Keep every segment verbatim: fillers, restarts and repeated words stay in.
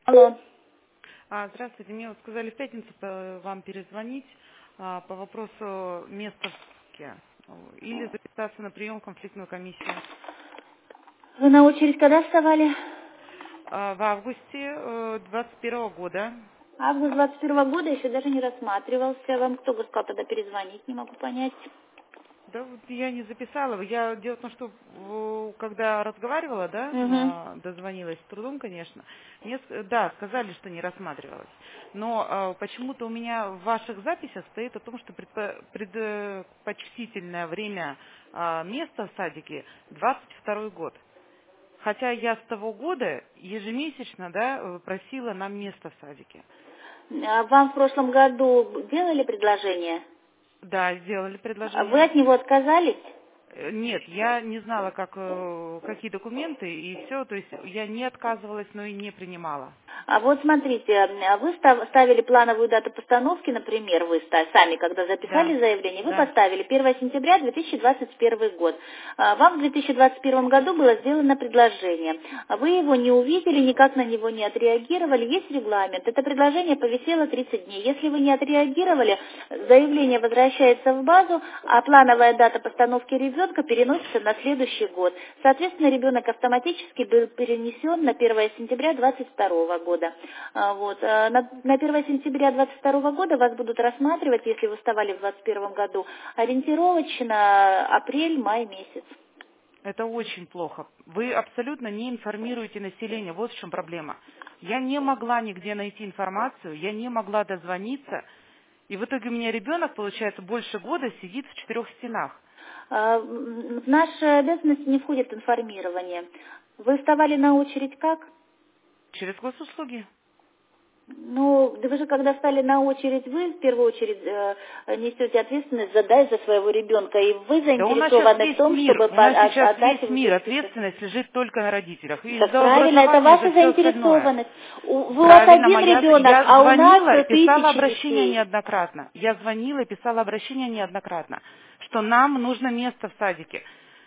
Алло. А, здравствуйте, мне вот сказали в пятницу по- вам перезвонить а, по вопросу места в СКе или записаться на прием в конфликтную комиссию. Вы на очередь когда вставали? А, в августе э, двадцать первого года. Август двадцать первого года еще даже не рассматривался. Вам кто бы сказал тогда перезвонить, не могу понять. Да вот я не записала. Я дело в том, что э, когда разговаривала, да, Угу. а, дозвонилась с трудом, конечно, мне с- да, сказали, что не рассматривалось. Но э, почему-то у меня в ваших записях стоит о том, что предпо- предпочтительное время а, места в садике двадцать второй год. Хотя я с того года ежемесячно, да, э, просила нам место в садике. А вам в прошлом году делали предложение? Да, сделали А Вы предложение. от него отказались? Э, Нет, я не знала, как, э, какие документы, и все, то есть я не отказывалась, но и не принимала. А вот смотрите, а вы став- ставили плановую дату постановки, например, вы ста- сами, когда Да, записали заявление, вы да, поставили первое сентября две тысячи двадцать первый год. А Вам в две тысячи двадцать первом году было сделано предложение. А Вы его не увидели, никак на него не отреагировали. Есть регламент. Это предложение повисело тридцать дней. Если вы не отреагировали, заявление возвращается в базу, а плановая дата постановки ребенка переносится на следующий год. Соответственно, ребенок автоматически был перенесен на первое сентября двадцать второго года. А, Вот. а, На, на первое сентября двадцать второго года вас будут рассматривать, если вы вставали в двадцать первом году, ориентировочно апрель-май месяц. это очень плохо. Вы абсолютно не информируете население, вот в чем проблема. Я не могла нигде найти информацию, я не могла дозвониться, и в итоге у меня ребенок, получается, больше года сидит в четырех стенах. А, м, В наши обязанности не входит информирование. Вы вставали на очередь как? Через госуслуги. Ну, да вы же когда стали на очередь, вы в первую очередь э, несете ответственность за дай за своего ребенка, и вы Да у нас сейчас заинтересованы в весь том, мир, чтобы у по- нас от- сейчас отдать весь его в мир, детский сад. ответственность лежит только на родителях. И Так за правильно, это образование, за ваша все остальное. заинтересованность. У, вы- у вас Правильно, один моя, ребенок, я а у нас звонила, э, писала тысячи обращение детей. неоднократно. Я звонила и писала обращение неоднократно, что нам нужно место в садике.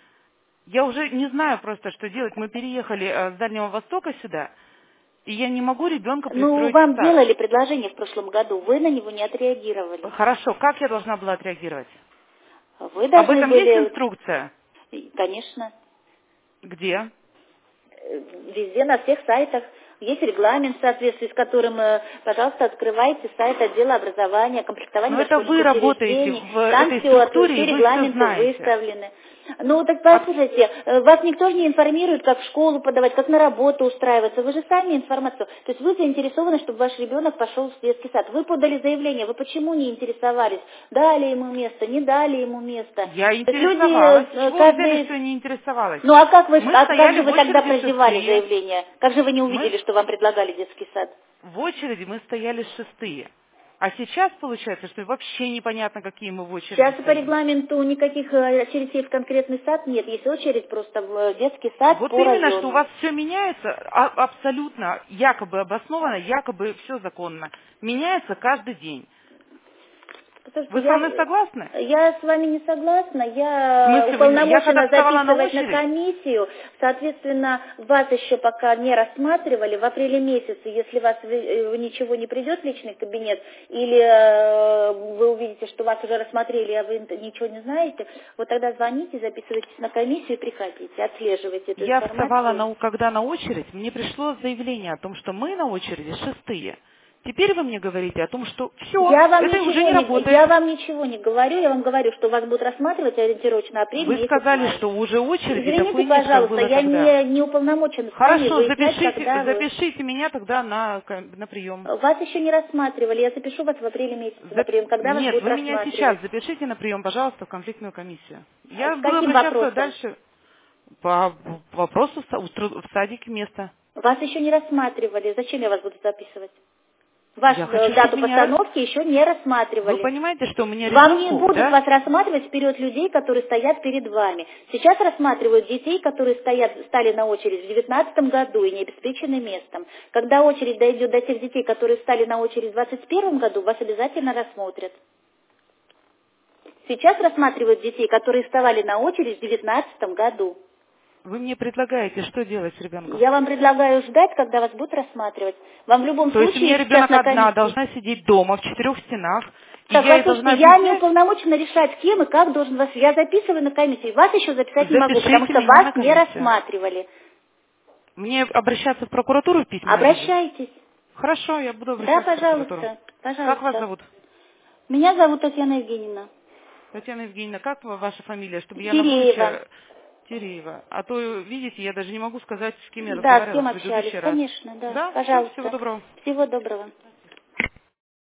Я уже не знаю просто, что делать. Мы переехали э, с Дальнего Востока сюда, и я не могу ребенка Ну, пристроить в вам сад. делали предложение в прошлом году, вы на него не отреагировали. Хорошо, как я должна была отреагировать? Вы Об должны этом есть были, инструкция? конечно, Где? э, везде, на всех сайтах. Есть регламент, в соответствии с которым, э, пожалуйста, открывайте сайт отдела образования, комплектования Но это дошкольных вы работаете учреждений. в Там этой все, структуре, все и вы все регламенты знаете. выставлены. Ну, так А послушайте, э, вас никто же не информирует, как в школу подавать, как на работу устраиваться. Вы же сами информацию. То есть вы заинтересованы, чтобы ваш ребенок пошел в детский сад. Вы подали заявление, вы почему не интересовались? Дали ему место, не дали ему место? я Так люди интересовалась. С э, чего вы взяли, каждый... что я не интересовалась? Ну а как вы, Мы а как стояли же в вы тогда очереди прозевали шестые. заявление? Как же вы не Мы увидели, что вам предлагали детский сад? в очереди мы стояли шестые. А сейчас получается, что вообще непонятно, какие мы в очереди Сейчас по стоим. регламенту никаких э, очередей в конкретный сад нет. Есть очередь просто в э, детский сад Вот по именно, что у району. вас все меняется, а- абсолютно, якобы обоснованно, якобы все законно. Меняется каждый день. Послушайте, Вы со я, мной согласны? я с вами не согласна. В Я смысле, вы не- я когда уполномочена вставала на записывать на очередь, комиссию. Соответственно, вас еще пока не рассматривали. В апреле месяце, если вас вы- э, ничего не придет в личный кабинет, или э, вы увидите, что вас уже рассмотрели, а вы ничего не знаете, вот тогда звоните, записывайтесь на комиссию и приходите, отслеживайте эту я вставала, информацию. на, когда на очередь, мне пришло заявление о том, что мы на очереди шестые. Теперь вы мне говорите о том, что все, Я вам это уже ничего не не, работает. я вам ничего не говорю, я вам говорю, что вас будут рассматривать ориентировочно апрель Вы месяц, сказали, май. что уже очереди Извините, такой нет, как пожалуйста, было я тогда. не, не уполномочена с вами Хорошо, выяснять, запишите, когда вы... запишите меня тогда на, ко- на прием. Вас еще не рассматривали, я запишу вас в апреле месяце на Зап- прием, когда вас Нет, будут вы меня сейчас рассматривать. запишите на прием, пожалуйста, в конфликтную комиссию. А Я с буду каким обращаться вопросом? дальше по вопросу в са- в тру- в садике места. Вас еще не рассматривали, зачем я вас буду записывать? Вашу Я э, хочу, чтобы дату меня... рас- постановки еще не Вы рассматривали. понимаете, что у меня Вам не ребенку, будут да? вас рассматривать вперед людей, которые стоят перед вами. Сейчас рассматривают детей, которые стоят, стали на очередь в девятнадцатом году и не обеспечены местом. Когда очередь дойдет до тех детей, которые стали на очередь в двадцать первом году, вас обязательно рассмотрят. Сейчас рассматривают детей, которые вставали на очередь в девятнадцатом году. Вы мне предлагаете, что делать с ребенком? Я вам предлагаю ждать, когда вас будут рассматривать. Вам в любом То случае есть у меня сейчас ребенок на одна комиссии. должна сидеть дома в четырех стенах, и Так, я ей послушайте, должна я не объяснять? уполномочена решать, кем и как должен вас... Я записываю на комиссию. Вас еще записать не могу, потому Запишите что меня на вас не комиссию. рассматривали. Мне обращаться в прокуратуру в письменном виде? Обращайтесь. Хорошо, я буду Да, обращаться в прокуратуру. пожалуйста. Как вас Пожалуйста. зовут? Меня зовут Татьяна Евгеньевна. Татьяна Евгеньевна, как ваша фамилия, чтобы я на Киреева. будущее... Тереева. А то, видите, я даже не могу сказать, с кем я Да, с разговаривала кем в общались, предыдущий раз. конечно, да. Да, все, всего Пожалуйста. доброго. Всего доброго.